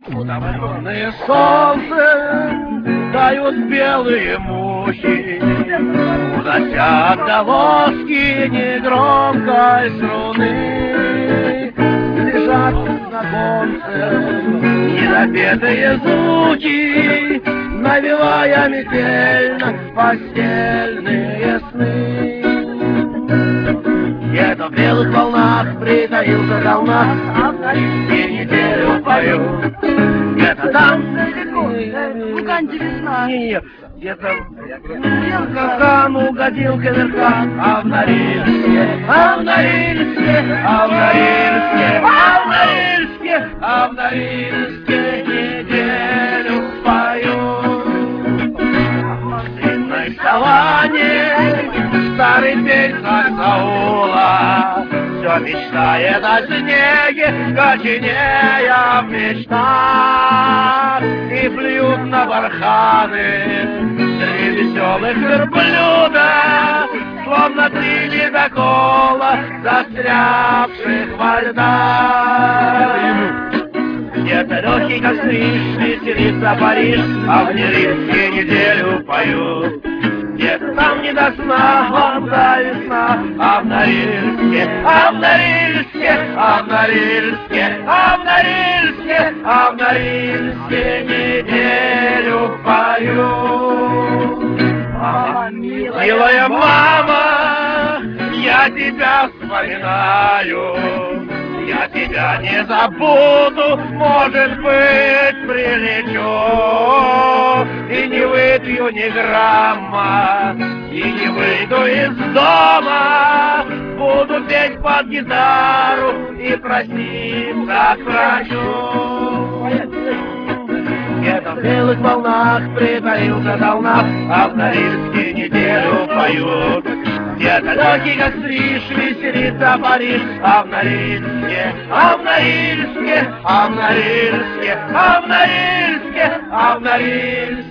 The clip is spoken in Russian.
Утомленные солнцем тают белые мухи, уносят головки негромкой струны. Лежат знакомцем недопетые звуки, навевая метельно постельные сны. Где-то в белых волнах притаился волна, а в Норильске неделю пою. Где-то там далеко, в Уганде весна. Где-то Казан угодил каверка, а в Норильске, а в Норильске, а в Норильске, а в Норильске, а в Норильске неделю пою. В длинной саванне старый пень Саксаула все мечтает о снеге, коченея в мечтах, и плюют на барханы три веселых верблюда, словно три ледокола, застрявших во льдах. Где-то легкий костриш, веселится Париж, а в Норильске неделю поют. Где-то там не до сна, волна весна, а в Норильске, а в Норильске, а в Норильске, а в Норильске, а в Норильске неделю пою. Мама, милая мама, я тебя вспоминаю. Я тебя не забуду, может быть, прилечу и не выпью ни грамма, и не выйду из дома. Буду петь под гитару и проситься к врачу. Где-то в белых волнах притаился волна, а в Норильске неделю поют. Где-то легкий костриш, веселится Париж, а в Норильске, а в Норильске, а в Норильске, а в Норильске, а в Норильске.